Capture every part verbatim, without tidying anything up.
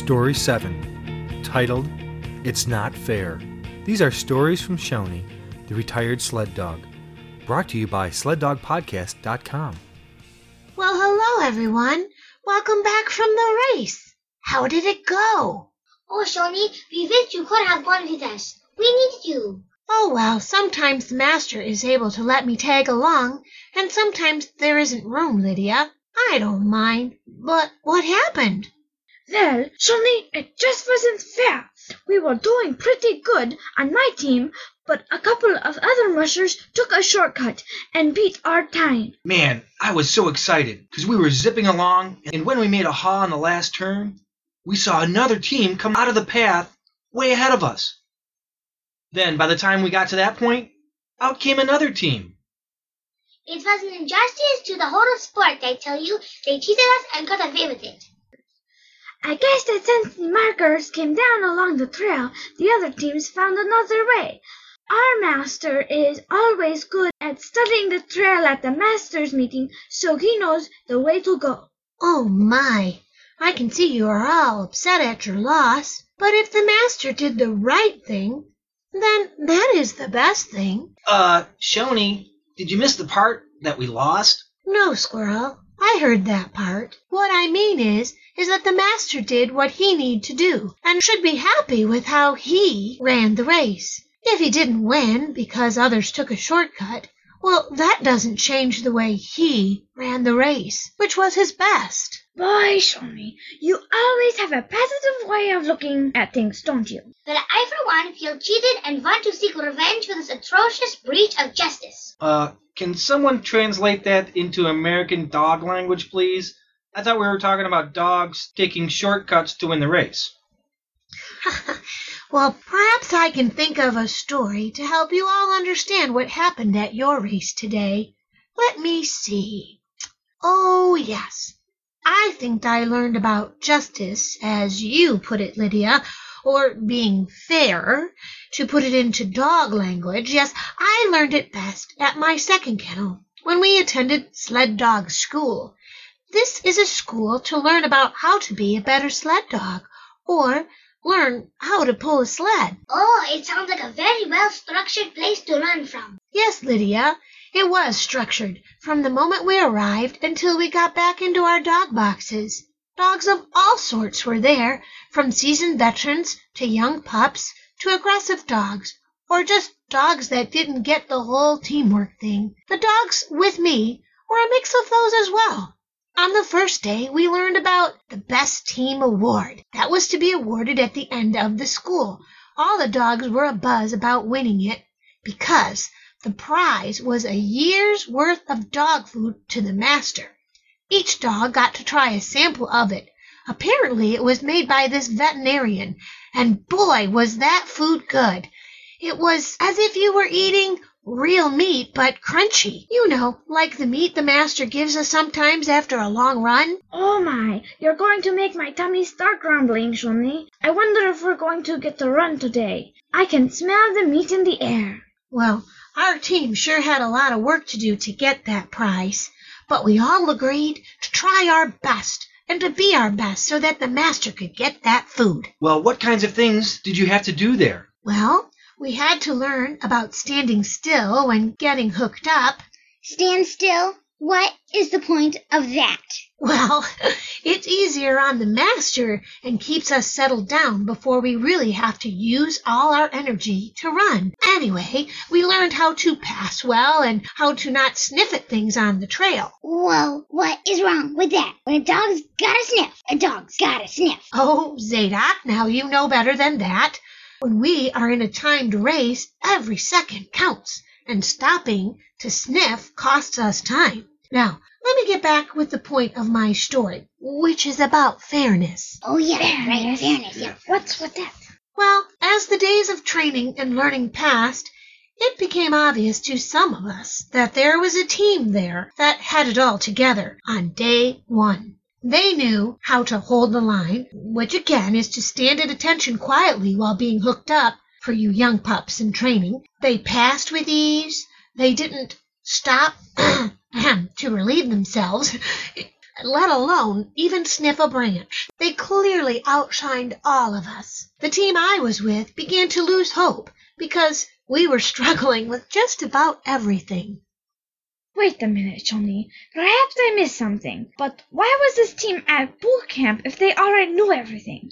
Story seven, titled, It's Not Fair. These are stories from Shoni, the retired sled dog, brought to you by sled dog podcast dot com. Well, hello, everyone. Welcome back from the race. How did it go? Oh, Shoni, we wish you could have gone with us. We needed you. Oh, well, sometimes the master is able to let me tag along, and sometimes there isn't room, Lydia. I don't mind. But what happened? Well, Shoni, it just wasn't fair. We were doing pretty good on my team, but a couple of other mushers took a shortcut and beat our time. Man, I was so excited because we were zipping along, and when we made a haw on the last turn, we saw another team come out of the path way ahead of us. Then, by the time we got to that point, out came another team. It was an injustice to the whole sport, I tell you. They cheated us and got away with it. I guess that since the markers came down along the trail, the other teams found another way. Our master is always good at studying the trail at the master's meeting, so he knows the way to go. Oh, my. I can see you are all upset at your loss. But if the master did the right thing, then that is the best thing. Uh, Shoni, did you miss the part that we lost? No, Squirrel. I heard that part. What I mean is, is that the master did what he needed to do, and should be happy with how he ran the race. If he didn't win because others took a shortcut, well, that doesn't change the way he ran the race, which was his best. Boy, Shoni, you always have a positive way of looking at things, don't you? Well, I, for one, feel cheated and want to seek revenge for this atrocious breach of justice. Uh, can someone translate that into American dog language, please? I thought we were talking about dogs taking shortcuts to win the race. Well, perhaps I can think of a story to help you all understand what happened at your race today. Let me see. Oh, yes. I think I learned about justice, as you put it, Lydia, or being fair, to put it into dog language. Yes, I learned it best at my second kennel, when we attended sled dog school. This is a school to learn about how to be a better sled dog, or learn how to pull a sled. Oh, it sounds like a very well-structured place to learn from. Yes, Lydia, it was structured from the moment we arrived until we got back into our dog boxes. Dogs of all sorts were there, from seasoned veterans to young pups to aggressive dogs, or just dogs that didn't get the whole teamwork thing. The dogs with me were a mix of those as well. On the first day, we learned about the Best Team Award. That was to be awarded at the end of the school. All the dogs were abuzz about winning it because the prize was a year's worth of dog food to the master. Each dog got to try a sample of it. Apparently, it was made by this veterinarian, and boy, was that food good. It was as if you were eating real meat, but crunchy. You know, like the meat the master gives us sometimes after a long run. Oh my, you're going to make my tummy start grumbling, Shoni. I wonder if we're going to get to run today. I can smell the meat in the air. Well, our team sure had a lot of work to do to get that prize, but we all agreed to try our best and to be our best so that the master could get that food. Well, what kinds of things did you have to do there? Well, we had to learn about standing still when getting hooked up. Stand still? What is the point of that? Well, it's easier on the master and keeps us settled down before we really have to use all our energy to run. Anyway, we learned how to pass well and how to not sniff at things on the trail. Well, what is wrong with that? When a dog's gotta sniff, a dog's gotta sniff. Oh, Zadok, now you know better than that. When we are in a timed race, every second counts, and stopping to sniff costs us time. Now, let me get back with the point of my story, which is about fairness. Oh, yeah, right, fairness, yeah. What's with that? Well, as the days of training and learning passed, it became obvious to some of us that there was a team there that had it all together on day one. They knew how to hold the line, which again is to stand at attention quietly while being hooked up for you young pups in training. They passed with ease. They didn't stop to relieve themselves. let alone even sniff a branch. They clearly outshined all of us. The team I was with began to lose hope because we were struggling with just about everything. Wait a minute, Johnny. Perhaps I missed something. But why was this team at boot camp if they already knew everything?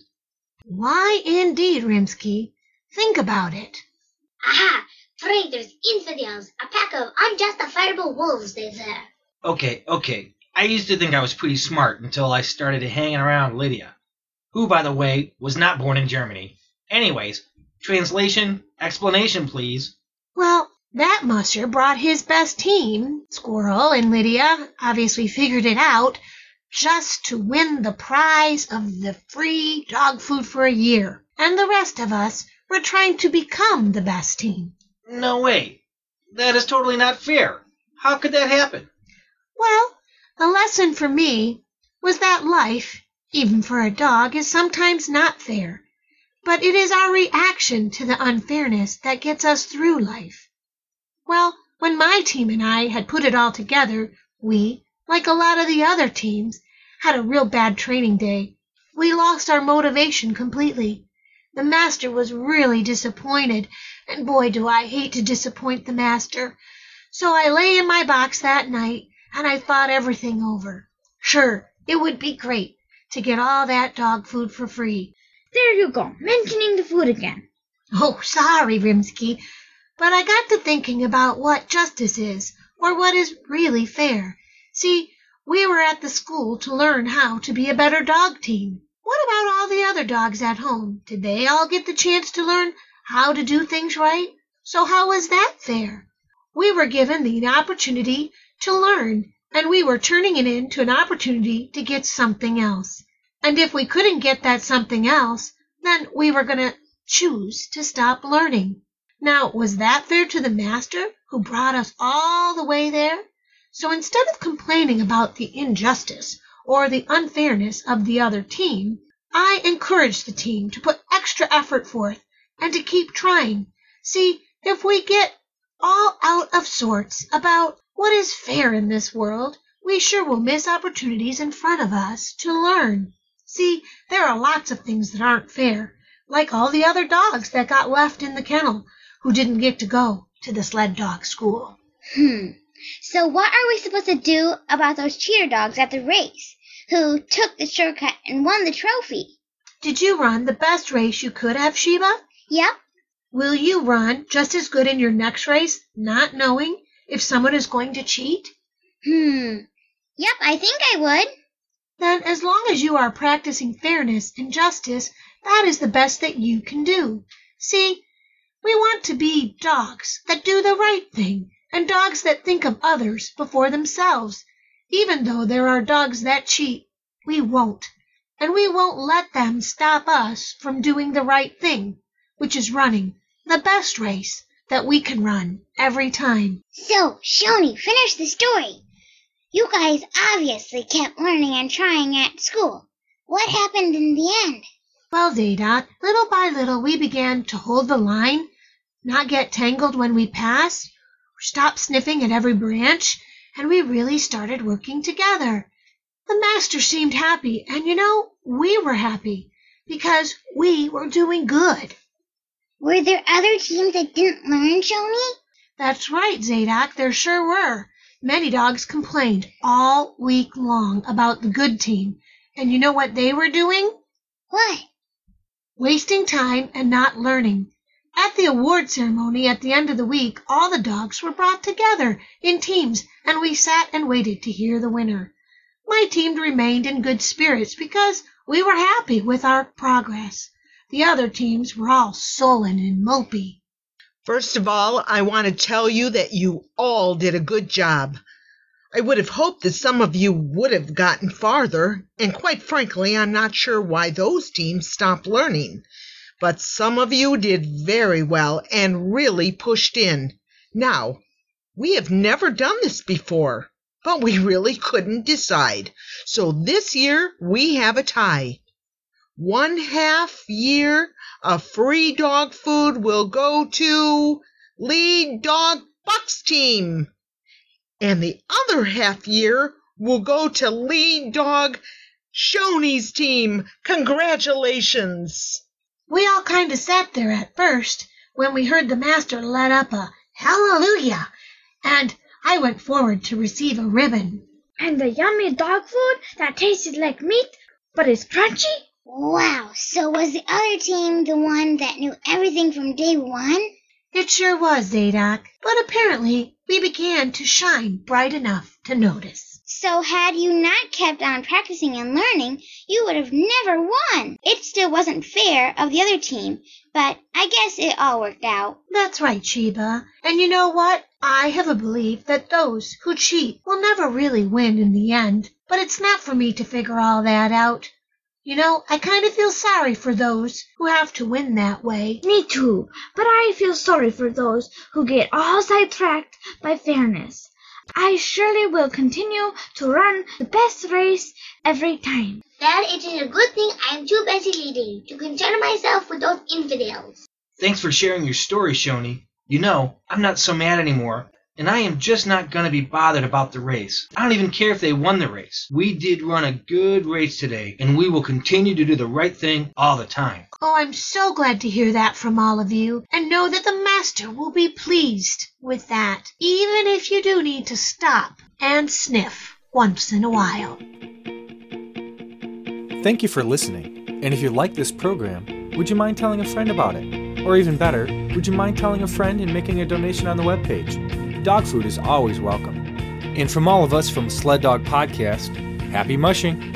Why indeed, Rimsky? Think about it. Aha! Traitors, infidels, a pack of unjustifiable wolves, they said. Okay, okay. I used to think I was pretty smart until I started hanging around Lydia, who, by the way, was not born in Germany. Anyways, translation, explanation, please. Well, that musser brought his best team. Squirrel and Lydia obviously figured it out just to win the prize of the free dog food for a year. And the rest of us were trying to become the best team. No way. That is totally not fair. How could that happen? Well, a lesson for me was that life, even for a dog, is sometimes not fair. But it is our reaction to the unfairness that gets us through life. Well, when my team and I had put it all together, we, like a lot of the other teams, had a real bad training day. We lost our motivation completely. The master was really disappointed, and boy, do I hate to disappoint the master. So I lay in my box that night, and I thought everything over. Sure, it would be great to get all that dog food for free. There you go, mentioning the food again. Oh, sorry, Rimsky, but I got to thinking about what justice is, or what is really fair. See, we were at the school to learn how to be a better dog team. What about all the other dogs at home? Did they all get the chance to learn how to do things right? So how was that fair? We were given the opportunity to learn, and we were turning it into an opportunity to get something else. And if we couldn't get that something else, then we were going to choose to stop learning. Now, was that fair to the master who brought us all the way there? So instead of complaining about the injustice or the unfairness of the other team, I encouraged the team to put extra effort forth and to keep trying. See, if we get all out of sorts about what is fair in this world, we sure will miss opportunities in front of us to learn. See, there are lots of things that aren't fair, like all the other dogs that got left in the kennel who didn't get to go to the sled dog school. Hmm. So what are we supposed to do about those cheater dogs at the race who took the shortcut and won the trophy? Did you run the best race you could have, Sheba? Yep. Will you run just as good in your next race, not knowing if someone is going to cheat? Hmm. Yep, I think I would. Then as long as you are practicing fairness and justice, that is the best that you can do. See, we want to be dogs that do the right thing, and dogs that think of others before themselves. Even though there are dogs that cheat, we won't. And we won't let them stop us from doing the right thing, which is running the best race that we can run every time. So, Shoni, finish the story. You guys obviously kept learning and trying at school. What happened in the end? Well, Zadok, little by little we began to hold the line, not get tangled when we passed, stop sniffing at every branch, and we really started working together. The master seemed happy, and you know, we were happy, because we were doing good. Were there other teams that didn't learn, Shoni? That's right, Zadok, there sure were. Many dogs complained all week long about the good team, and you know what they were doing? What? Wasting time and not learning. At the award ceremony at the end of the week, all the dogs were brought together in teams, and we sat and waited to hear the winner. My team remained in good spirits because we were happy with our progress. The other teams were all sullen and mopey. First of all, I want to tell you that you all did a good job. I would have hoped that some of you would have gotten farther, and quite frankly, I'm not sure why those teams stopped learning. But some of you did very well and really pushed in. Now, we have never done this before, but we really couldn't decide. So this year, we have a tie. One half year of free dog food will go to Lead Dog Bucks team. And the other half year will go to lead dog Shoney's team. Congratulations. We all kind of sat there at first when we heard the master let up a hallelujah, and I went forward to receive a ribbon. And the yummy dog food that tasted like meat, but is crunchy? Wow, so was the other team the one that knew everything from day one? It sure was, Zadok, but apparently we began to shine bright enough to notice. So had you not kept on practicing and learning, you would have never won. It still wasn't fair of the other team, but I guess it all worked out. That's right, Sheba. And you know what? I have a belief that those who cheat will never really win in the end, but it's not for me to figure all that out. You know, I kind of feel sorry for those who have to win that way. Me too, but I feel sorry for those who get all sidetracked by fairness. I surely will continue to run the best race every time. Dad, it is a good thing I am too busy leading to concern myself with those infidels. Thanks for sharing your story, Shoney. You know, I'm not so mad anymore, and I am just not going to be bothered about the race. I don't even care if they won the race. We did run a good race today, and we will continue to do the right thing all the time. Oh, I'm so glad to hear that from all of you, and know that the master will be pleased with that, even if you do need to stop and sniff once in a while. Thank you for listening, and if you like this program, would you mind telling a friend about it? Or even better, would you mind telling a friend and making a donation on the webpage? Dog food is always welcome. And from all of us from Sled Dog Podcast, happy mushing!